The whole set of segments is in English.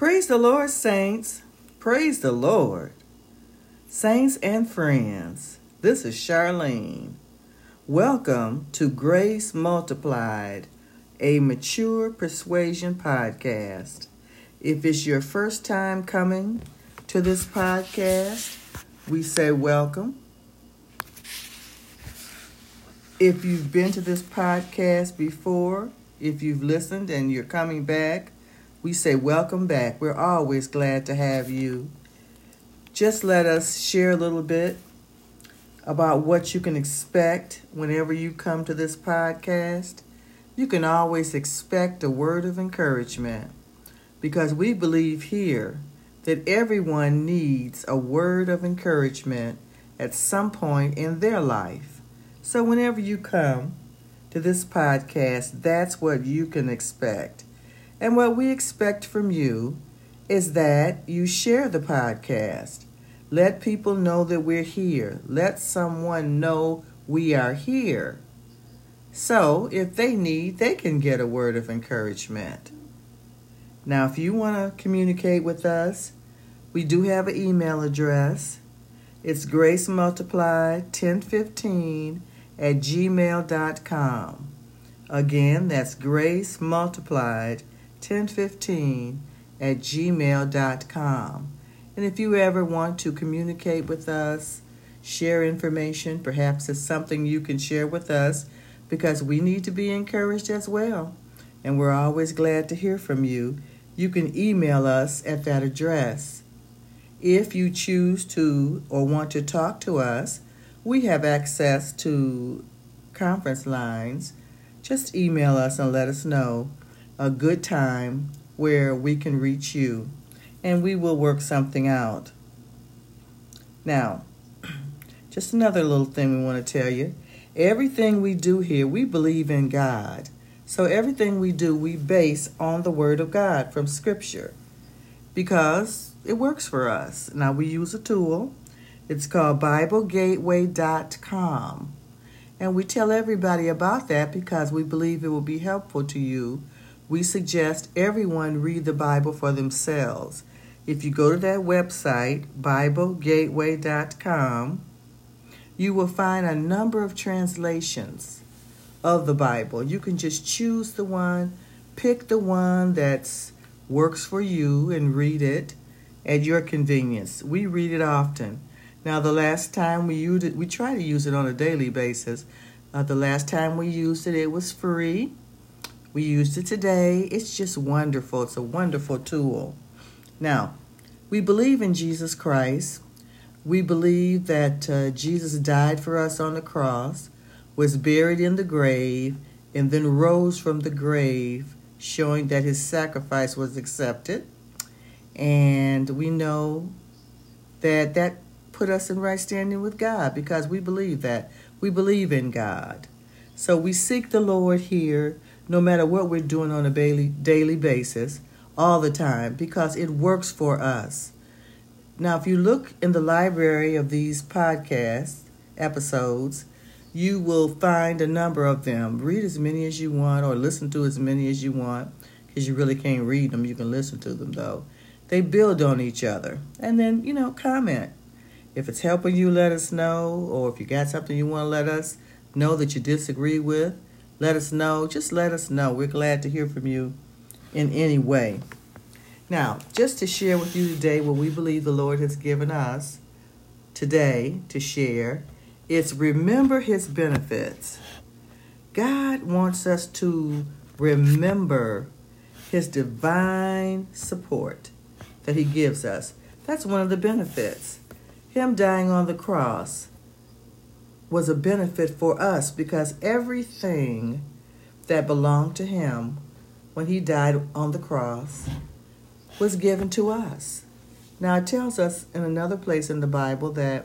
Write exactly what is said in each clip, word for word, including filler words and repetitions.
Praise the Lord, saints. Praise the Lord. Saints and friends, this is Charlene. Welcome to Grace Multiplied, a mature persuasion podcast. If it's your first time coming to this podcast, we say welcome. If you've been to this podcast before, if you've listened and you're coming back, we say welcome back. We're always glad to have you. Just let us share a little bit about what you can expect whenever you come to this podcast. You can always expect a word of encouragement because we believe here that everyone needs a word of encouragement at some point in their life. So whenever you come to this podcast, that's what you can expect. And what we expect from you is that you share the podcast. Let people know that we're here. Let someone know we are here. So if they need, they can get a word of encouragement. Now, if you want to communicate with us, we do have an email address. It's gracemultiplied ten fifteen at gmail dot com. Again, that's gracemultiplied ten fifteen at gmail dot com. And if you ever want to communicate with us, share information, perhaps it's something you can share with us because we need to be encouraged as well. And we're always glad to hear from you. You can email us at that address. If you choose to or want to talk to us, we have access to conference lines. Just email us and let us know a good time where we can reach you, and we will work something out. Now, just another little thing we want to tell you. Everything we do here, we believe in God. So everything we do, we base on the Word of God from Scripture because it works for us. Now, we use a tool. It's called Bible Gateway dot com. And we tell everybody about that because we believe it will be helpful to you. We suggest everyone read the Bible for themselves. If you go to that website, Bible Gateway dot com, you will find a number of translations of the Bible. You can just choose the one, pick the one that works for you and read it at your convenience. We read it often. Now, the last time we used it, we try to use it on a daily basis. Uh, the last time we used it, it was free. We used it today. It's just wonderful. It's a wonderful tool. Now, we believe in Jesus Christ. We believe that uh, Jesus died for us on the cross, was buried in the grave, and then rose from the grave, showing that his sacrifice was accepted. And we know that that put us in right standing with God because we believe that. We believe in God. So we seek the Lord here no matter what we're doing on a daily, daily basis, all the time, because it works for us. Now, if you look in the library of these podcast episodes, you will find a number of them. Read as many as you want or listen to as many as you want because you really can't read them. You can listen to them, though. They build on each other. And then, you know, comment. If it's helping you, let us know. Or if you got something you want to let us know that you disagree with, let us know. Just let us know. We're glad to hear from you in any way. Now, just to share with you today what we believe the Lord has given us today to share, it's remember his benefits. God wants us to remember his divine support that he gives us. That's one of the benefits. Him dying on the cross was a benefit for us because everything that belonged to him when he died on the cross was given to us. Now, it tells us in another place in the Bible that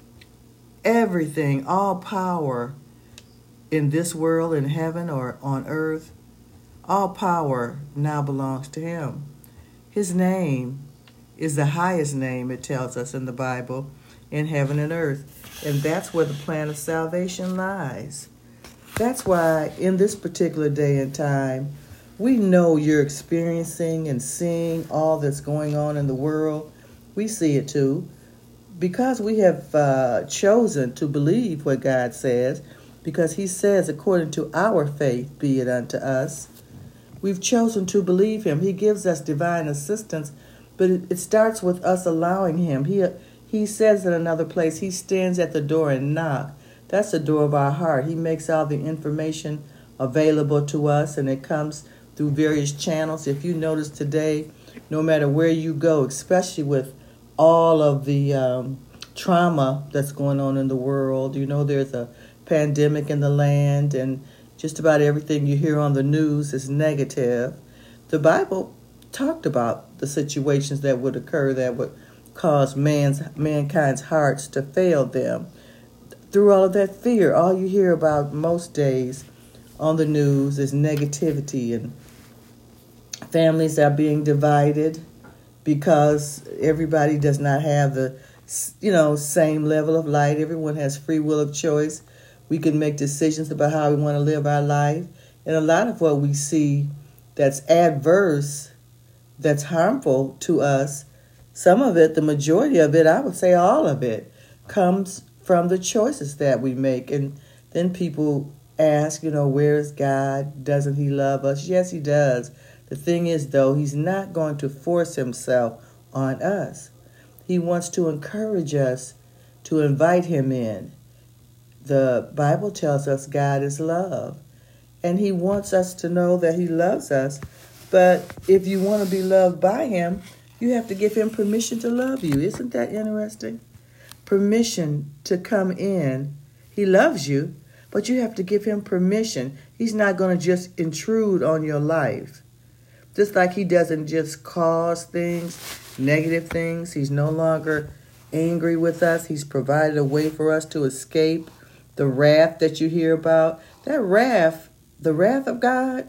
everything, all power in this world, in heaven or on earth, all power now belongs to him. His name is the highest name, it tells us in the Bible, in heaven and earth. And that's where the plan of salvation lies. That's why in this particular day and time, We know you're experiencing and seeing all that's going on in the world. We see it too. Because we have uh, chosen to believe what God says, because he says, according to our faith, be it unto us. We've chosen to believe him. He gives us divine assistance, but it, it starts with us allowing him. He, he says in another place, he stands at the door and knock. That's the door of our heart. He makes all the information available to us, and it comes through various channels. If you notice today, no matter where you go, especially with all of the um, trauma that's going on in the world, you know, there's a pandemic in the land, and just about everything you hear on the news is negative. The Bible talked about the situations that would occur that would cause man's mankind's hearts to fail them. Through all of that fear, all you hear about most days on the news is negativity, and families are being divided because everybody does not have the, you know, same level of light. Everyone has free will of choice. We can make decisions about how we want to live our life. And a lot of what we see that's adverse, that's harmful to us, some of it, the majority of it, I would say all of it, comes from the choices that we make. And then people ask, you know, where is God? Doesn't he love us? Yes, he does. The thing is, though, he's not going to force himself on us. He wants to encourage us to invite him in. The Bible tells us God is love, and he wants us to know that he loves us. But if you want to be loved by him, you have to give him permission to love you. Isn't that interesting? Permission to come in. He loves you, but you have to give him permission. He's not going to just intrude on your life. Just like he doesn't just cause things, negative things. He's no longer angry with us. He's provided a way for us to escape the wrath that you hear about. That wrath, the wrath of God,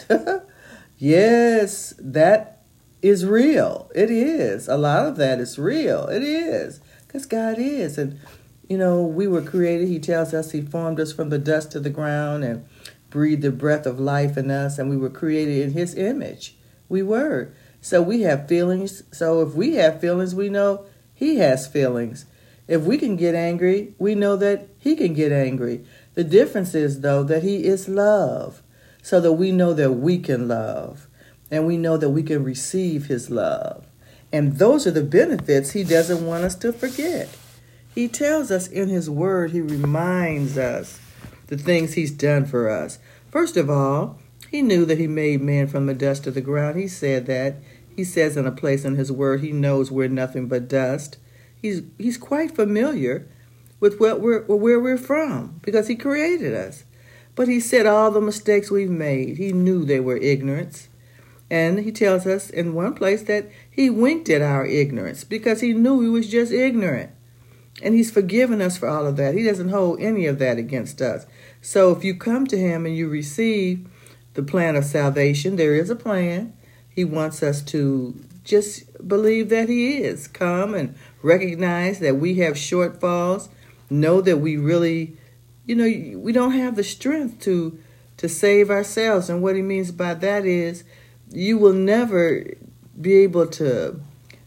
yes, that is real. It is. A lot of that is real. It is. Because God is. And, you know, we were created. He tells us he formed us from the dust of the ground and breathed the breath of life in us. And we were created in his image. We were. So we have feelings. So if we have feelings, we know he has feelings. If we can get angry, we know that he can get angry. The difference is, though, that he is love. So that we know that we can love. And we know that we can receive his love. And those are the benefits he doesn't want us to forget. He tells us in his word, he reminds us the things he's done for us. First of all, he knew that he made man from the dust of the ground. He said that. He says in a place in his word, he knows we're nothing but dust. He's he's quite familiar with what we're, where we're from because he created us. But he said all the mistakes we've made, he knew they were ignorance. And he tells us in one place that he winked at our ignorance because he knew we was just ignorant. And he's forgiven us for all of that. He doesn't hold any of that against us. So if you come to him and you receive the plan of salvation, there is a plan. He wants us to just believe that he is. Come and recognize that we have shortfalls. Know that we really, you know, we don't have the strength to to save ourselves. And what he means by that is you will never be able to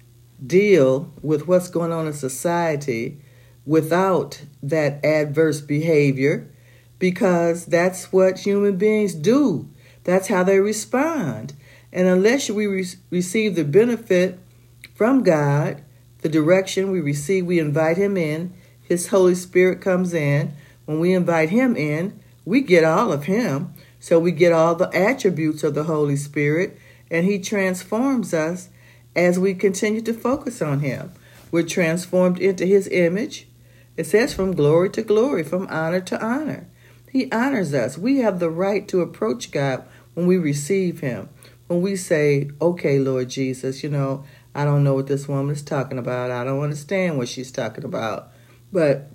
deal with what's going on in society without that adverse behavior, because that's what human beings do. That's how they respond. And unless we re- receive the benefit from God, the direction we receive, we invite him in. His Holy Spirit comes in. When we invite him in, we get all of him. So we get all the attributes of the Holy Spirit, and he transforms us as we continue to focus on him. We're transformed into his image. It says from glory to glory, from honor to honor. He honors us. We have the right to approach God when we receive him. When we say, okay, Lord Jesus, you know, I don't know what this woman is talking about. I don't understand what she's talking about. But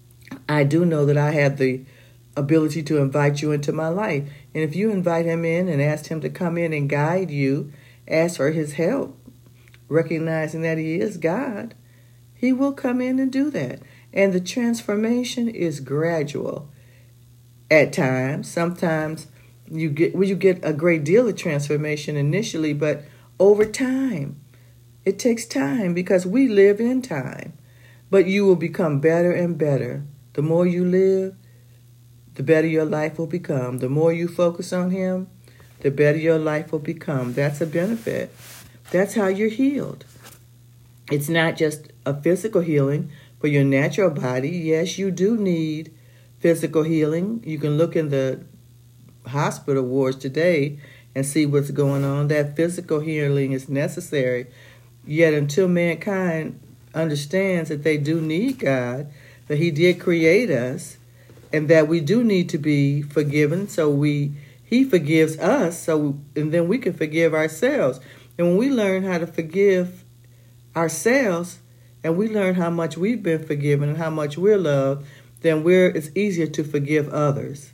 I do know that I have the ability to invite you into my life. And if you invite him in and ask him to come in and guide you, ask for his help, recognizing that he is God, he will come in and do that. And the transformation is gradual at times. Sometimes You get well, you get a great deal of transformation initially, but over time, it takes time because we live in time. But you will become better and better. The more you live, the better your life will become. The more you focus on Him, the better your life will become. That's a benefit. That's how you're healed. It's not just a physical healing for your natural body. Yes, you do need physical healing. You can look in the hospital wards today and see what's going on. That physical healing is necessary. Yet until mankind understands that they do need God, that He did create us, and that we do need to be forgiven, so we He forgives us, so and then we can forgive ourselves. And when we learn how to forgive ourselves, and we learn how much we've been forgiven and how much we're loved, then we're it's easier to forgive others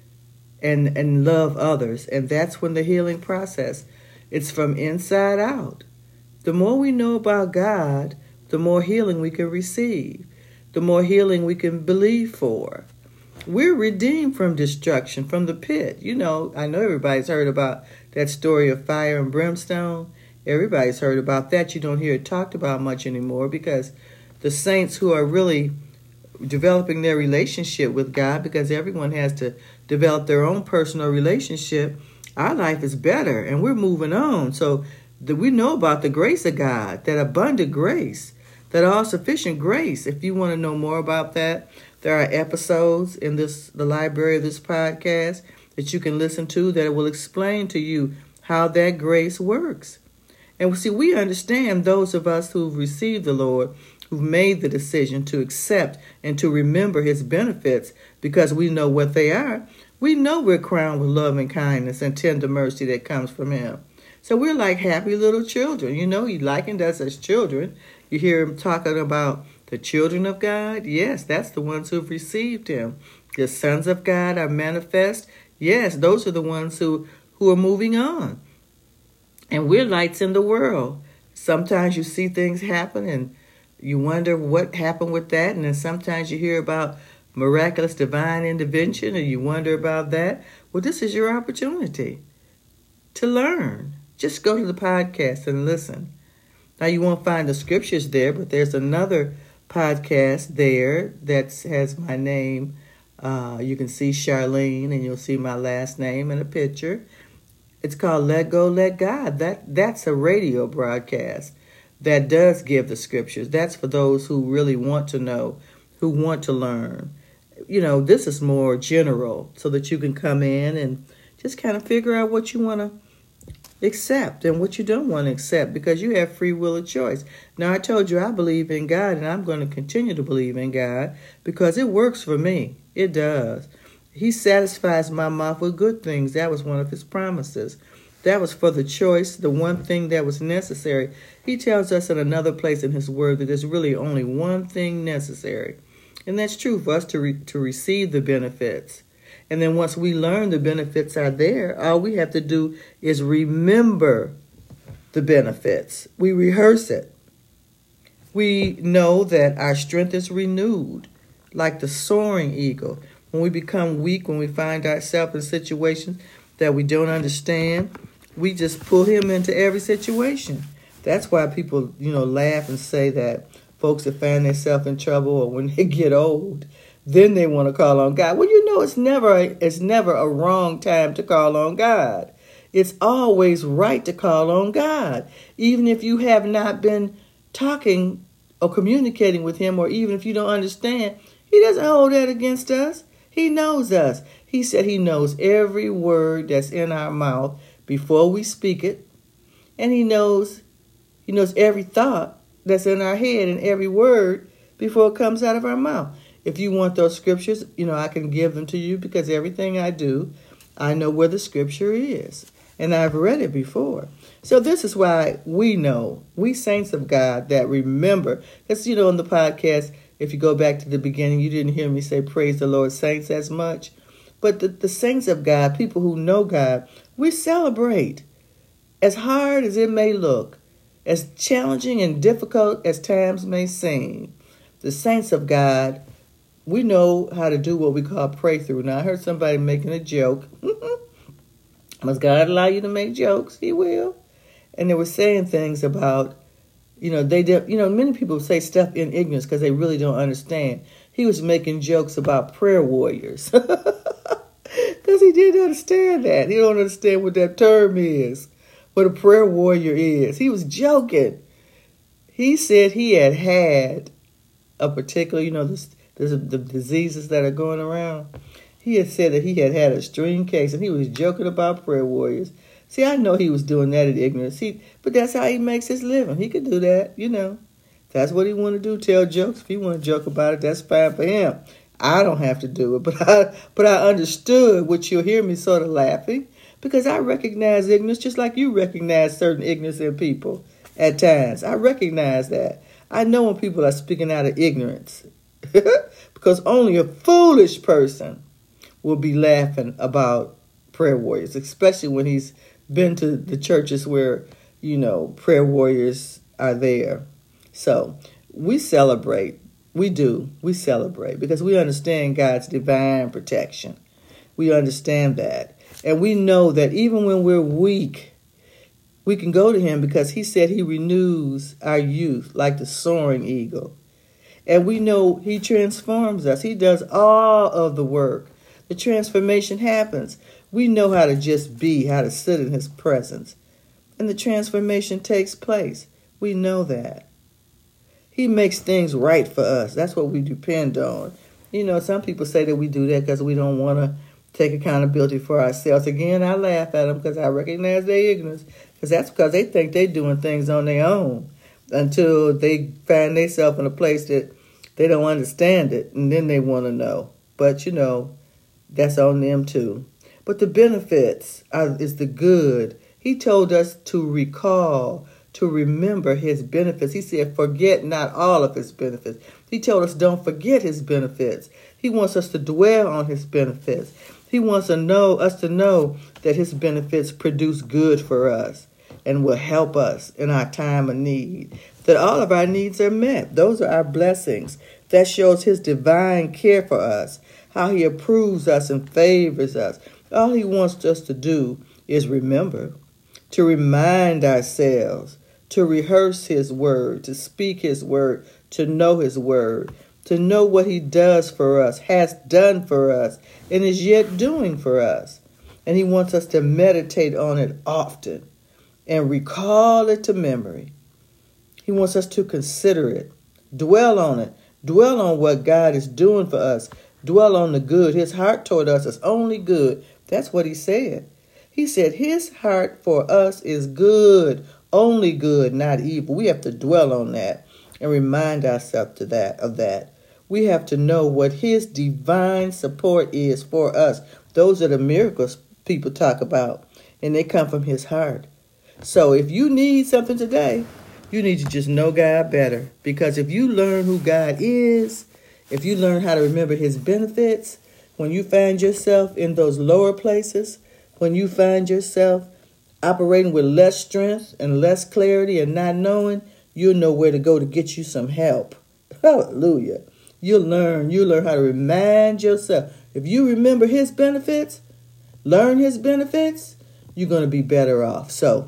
and and love others. And that's when the healing process, it's from inside out. The more we know about God, the more healing we can receive, the more healing we can believe for. We're redeemed from destruction, from the pit. You know, I know everybody's heard about that story of fire and brimstone. Everybody's heard about that. You don't hear it talked about much anymore because the saints who are really developing their relationship with God, because everyone has to develop their own personal relationship, our life is better and we're moving on. So the, we know about the grace of God, that abundant grace, that all-sufficient grace. If you want to know more about that, there are episodes in this the library of this podcast that you can listen to that will explain to you how that grace works. And see, we understand, those of us who've received the Lord, who've made the decision to accept and to remember His benefits because we know what they are. We know we're crowned with love and kindness and tender mercy that comes from Him. So we're like happy little children. You know, He likened us as children. You hear Him talking about the children of God. Yes, that's the ones who've received Him. The sons of God are manifest. Yes, those are the ones who, who are moving on. And we're lights in the world. Sometimes you see things happen and you wonder what happened with that. And then sometimes you hear about miraculous divine intervention and you wonder about that. Well, this is your opportunity to learn. Just go to the podcast and listen. Now, you won't find the scriptures there, but there's another podcast there that has my name. Uh, you can see Charlene, and you'll see my last name in a picture. It's called Let Go, Let God. That That's a radio broadcast that does give the scriptures. That's for those who really want to know, who want to learn. You know, this is more general so that you can come in and just kind of figure out what you want to accept and what you don't want to accept, because you have free will of choice. Now, I told you I believe in God, and I'm going to continue to believe in God because it works for me. It does. He satisfies my mouth with good things. That was one of His promises. That was for the choice, the one thing that was necessary. He tells us in another place in His word that there's really only one thing necessary. And that's true for us to re- to receive the benefits. And then once we learn the benefits are there, all we have to do is remember the benefits. We rehearse it. We know that our strength is renewed like the soaring eagle. When we become weak, when we find ourselves in situations that we don't understand, we just pull Him into every situation. That's why people, you know, laugh and say that folks that find themselves in trouble or when they get old, then they want to call on God. Well, you know, it's never a, it's never a wrong time to call on God. It's always right to call on God. Even if you have not been talking or communicating with Him, or even if you don't understand, He doesn't hold that against us. He knows us. He said He knows every word that's in our mouth before we speak it. And He knows, He knows every thought that's in our head and every word before it comes out of our mouth. If you want those scriptures, you know, I can give them to you because everything I do, I know where the scripture is. And I've read it before. So this is why we know, we saints of God that remember, because, you know, in the podcast, if you go back to the beginning, you didn't hear me say praise the Lord saints as much. But the, the saints of God, people who know God, we celebrate. As hard as it may look, as challenging and difficult as times may seem, the saints of God, we know how to do what we call pray through. Now, I heard somebody making a joke. Must God allow you to make jokes? He will. And they were saying things about, you know, they did, you know, many people say stuff in ignorance because they really don't understand. He was making jokes about prayer warriors. Because he didn't understand that. He don't understand what that term is, what a prayer warrior is. He was joking. He said he had had a particular, you know, the, the, the diseases that are going around. He had said that he had had a extreme case, and he was joking about prayer warriors. See, I know he was doing that in ignorance. He, but that's how he makes his living. He could do that, you know. That's what he want to do, tell jokes. If he want to joke about it, that's fine for him. I don't have to do it, but I, but I understood, which you'll hear me sort of laughing, because I recognize ignorance just like you recognize certain ignorance in people at times. I recognize that. I know when people are speaking out of ignorance, because only a foolish person will be laughing about prayer warriors, especially when he's been to the churches where, you know, prayer warriors are there. So we celebrate. We do. We celebrate because we understand God's divine protection. We understand that. And we know that even when we're weak, we can go to him because he said he renews our youth like the soaring eagle. And we know he transforms us. He does all of the work. The transformation happens. We know how to just be, how to sit in his presence. And the transformation takes place. We know that. He makes things right for us. That's what we depend on. You know, some people say that we do that because we don't want to take accountability for ourselves. Again, I laugh at them because I recognize their ignorance. Because that's because they think they're doing things on their own until they find themselves in a place that they don't understand it. And then they want to know. But, you know, that's on them too. But the benefits are, is the good. He told us to recall, to remember his benefits. He said, forget not all of his benefits. He told us don't forget his benefits. He wants us to dwell on his benefits. He wants to know us to know that his benefits produce good for us and will help us in our time of need, that all of our needs are met. Those are our blessings. That shows his divine care for us, how he approves us and favors us. All he wants us to do is remember, to remind ourselves, to rehearse his word, to speak his word, to know his word, to know what he does for us, has done for us, and is yet doing for us. And he wants us to meditate on it often and recall it to memory. He wants us to consider it, dwell on it, dwell on what God is doing for us, dwell on the good. His heart toward us is only good. That's what he said. He said his heart for us is good, only good, not evil. We have to dwell on that and remind ourselves to that of that. We have to know what his divine support is for us. Those are the miracles people talk about, and they come from his heart. So if you need something today, you need to just know God better. Because if you learn who God is, if you learn how to remember his benefits, when you find yourself in those lower places, when you find yourself operating with less strength and less clarity and not knowing, you'll know where to go to get you some help. Hallelujah. You'll learn, you'll learn how to remind yourself. If you remember his benefits, learn his benefits, you're going to be better off. So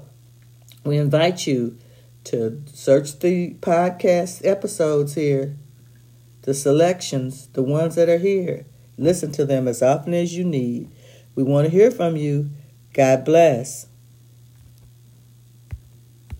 we invite you to search the podcast episodes here, the selections, the ones that are here. Listen to them as often as you need. We want to hear from you. God bless.